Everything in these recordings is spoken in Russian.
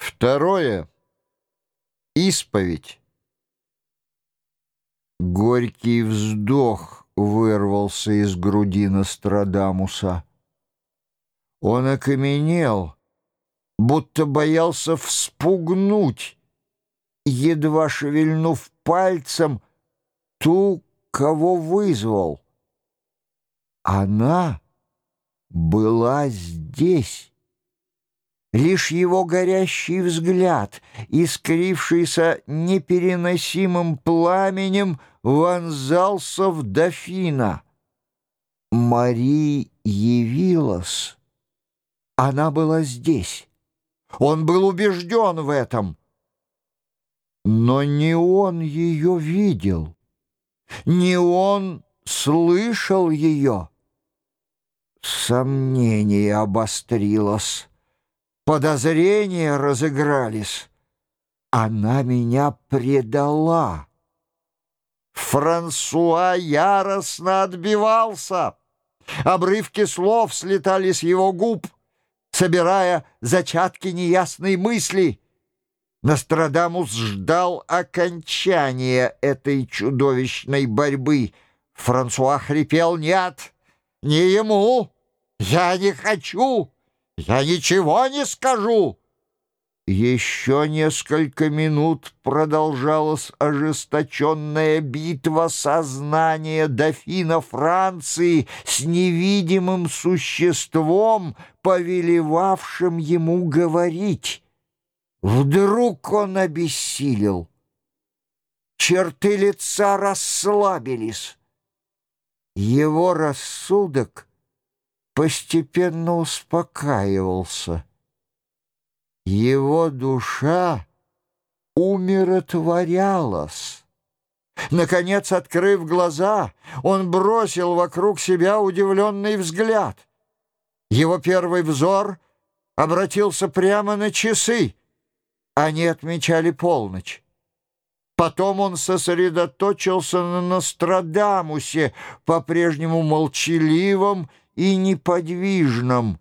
Второе. Исповедь. Горький вздох вырвался из груди Нострадамуса. Он окаменел, будто боялся вспугнуть, едва шевельнув пальцем ту, кого вызвал. Она была здесь. Лишь его горящий взгляд, искрившийся непереносимым пламенем, вонзался в дофина. Мари явилась. Она была здесь. Он был убежден в этом. Но не он ее видел, не он слышал ее. Сомнение обострилось. Подозрения разыгрались. Она меня предала. Франсуа яростно отбивался. Обрывки слов слетали с его губ, собирая зачатки неясной мысли. Нострадамус ждал окончания этой чудовищной борьбы. Франсуа хрипел: «Нет, не ему! Я не хочу! Я ничего не скажу!» Еще несколько минут продолжалась ожесточенная битва сознания дофина Франции с невидимым существом, повелевавшим ему говорить. Вдруг он обессилел. Черты лица расслабились. Его рассудок постепенно успокаивался. Его душа умиротворялась. Наконец, открыв глаза, он бросил вокруг себя удивленный взгляд. Его первый взор обратился прямо на часы. Они отмечали полночь. Потом он сосредоточился на Нострадамусе, по-прежнему молчаливом и неподвижном.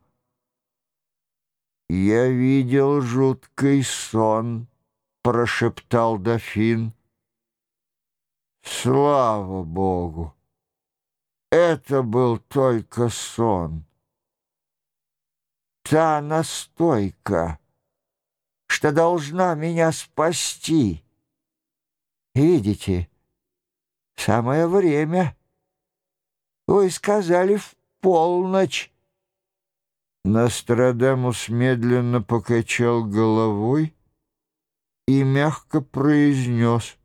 «Я видел жуткий сон», — прошептал дофин. «Слава Богу! Это был только сон. Та настойка, что должна меня спасти. Видите, самое время. Вы сказали в полночь». Нострадамус медленно покачал головой и мягко произнес: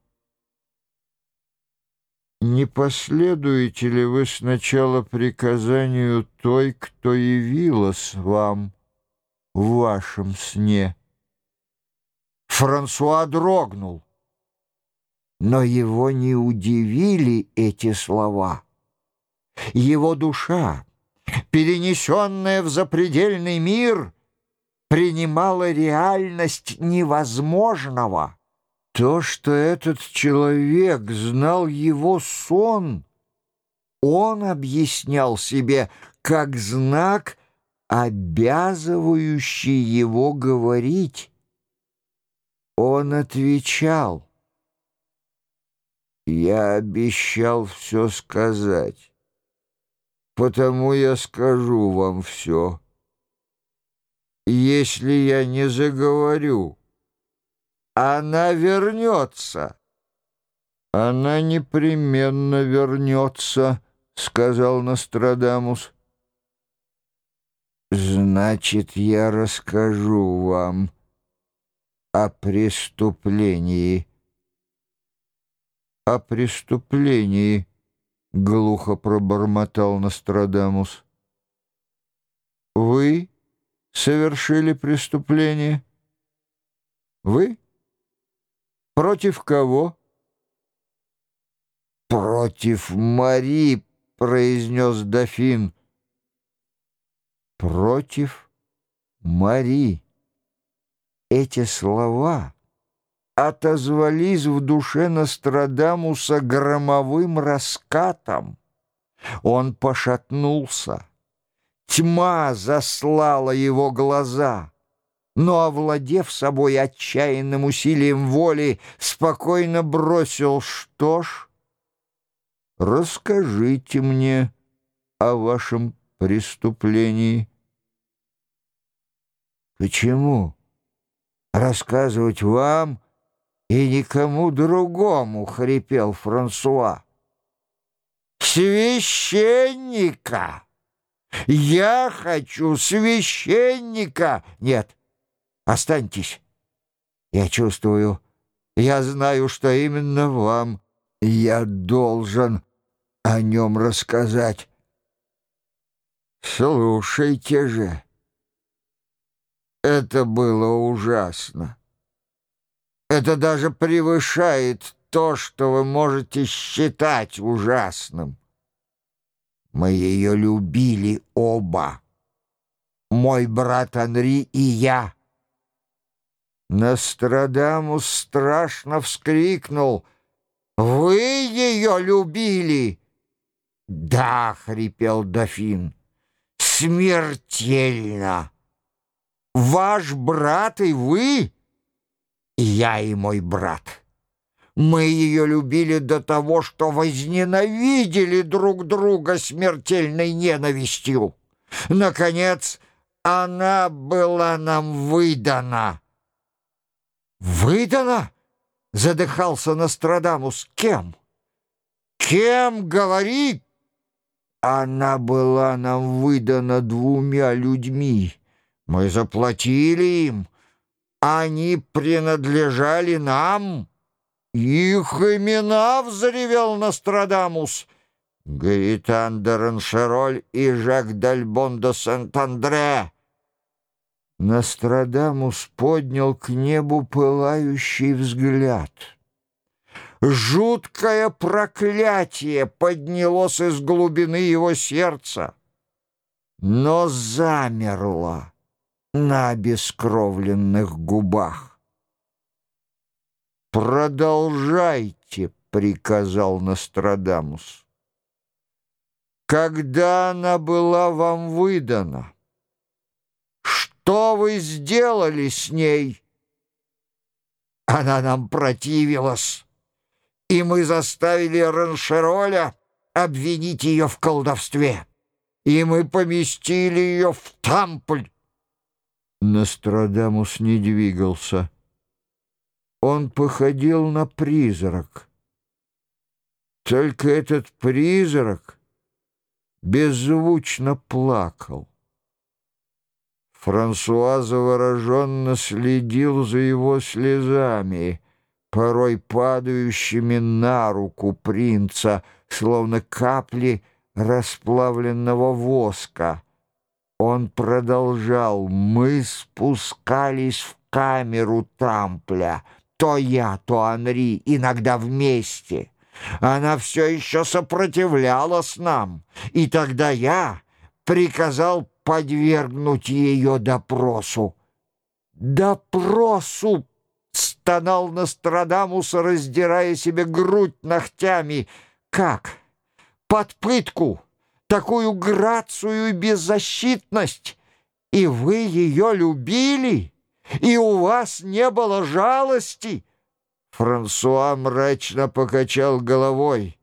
«Не последуете ли вы сначала приказанию той, кто явилась вам в вашем сне?» Франсуа дрогнул, но его не удивили эти слова. Его душа, перенесенная в запредельный мир, принимала реальность невозможного. То, что этот человек знал его сон, он объяснял себе как знак, обязывающий его говорить. Он отвечал: «Я обещал все сказать, потому я скажу вам все. Если я не заговорю, она вернется». «Она непременно вернется», — сказал Нострадамус. «Значит, я расскажу вам о преступлении». «О преступлении», — глухо пробормотал Нострадамус. «Вы совершили преступление? Вы? Против кого?» «Против Мари», — произнес дофин. «Против Мари». Эти слова отозвались в душе Нострадамуса громовым раскатом. Он пошатнулся. Тьма заслала его глаза. но, овладев собой отчаянным усилием воли, спокойно бросил: «Что ж, расскажите мне о вашем преступлении». «Почему рассказывать вам и никому другому?» — хрипел Франсуа. «Священника! Я хочу священника!» «Нет, останьтесь. Я чувствую, я знаю, что именно вам я должен о нем рассказать. Слушайте же, это было ужасно. Это даже превышает то, что вы можете считать ужасным. Мы ее любили оба, мой брат Анри и я». Нострадамус страшно вскрикнул: «Вы ее любили?» «Да», — хрипел дофин, — «смертельно. Ваш брат и вы, и я и мой брат. Мы ее любили до того, что возненавидели друг друга смертельной ненавистью. Наконец, она была нам выдана». «Выдана?» — задыхался Нострадамус. «Кем? Кем, говори?» «Она была нам выдана 2 людьми. Мы заплатили им. Они принадлежали нам». «Их имена!» — взревел Нострадамус. «Гаэтан де Роншероль и Жак д'Альбон де Сент-Андре». Нострадамус поднял к небу пылающий взгляд. Жуткое проклятие поднялось из глубины его сердца, но замерло на обескровленных губах. «Продолжайте», — приказал Нострадамус. «Когда она была вам выдана, что вы сделали с ней?» «Она нам противилась, и мы заставили Роншероля обвинить ее в колдовстве, и мы поместили ее в Тампль». Нострадамус не двигался. Он походил на призрак. Только этот призрак беззвучно плакал. Франсуа завороженно следил за его слезами, порой падающими на руку принца, словно капли расплавленного воска. Он продолжал: «Мы спускались в камеру Тампля, то я, то Анри, иногда вместе. Она все еще сопротивлялась нам, и тогда я приказал подвергнуть ее допросу». «Допросу!» — стонал Нострадамус, раздирая себе грудь ногтями. «Как? Под пытку? Такую грацию и беззащитность? И вы ее любили? И у вас не было жалости?» Франсуа мрачно покачал головой.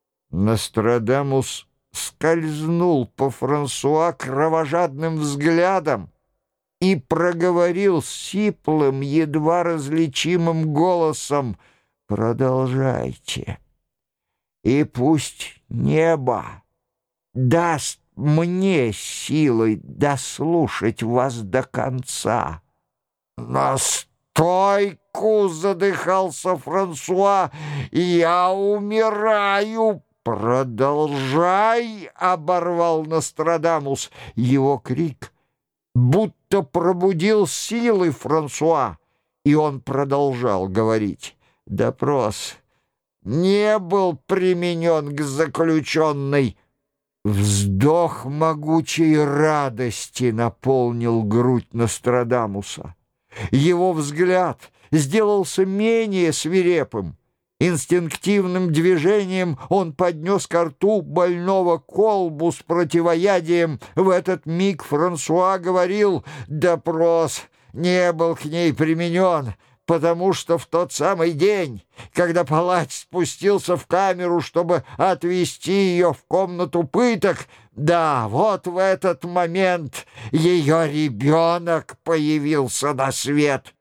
Нострадамус скользнул по Франсуа кровожадным взглядом и проговорил сиплым, едва различимым голосом: «Продолжайте, и пусть небо даст мне силой дослушать вас до конца». «На стойку!» — задыхался Франсуа. «Я умираю!» «Продолжай!» — оборвал Нострадамус. Его крик будто пробудил силы Франсуа, и он продолжал говорить. Допрос не был применен к заключенной. Вздох могучей радости наполнил грудь Нострадамуса. Его взгляд сделался менее свирепым. Инстинктивным движением он поднес ко рту больного колбу с противоядием. В этот миг Франсуа говорил: «Допрос не был к ней применен, потому что в тот самый день, когда палач спустился в камеру, чтобы отвезти ее в комнату пыток, да, вот в этот момент ее ребенок появился на свет.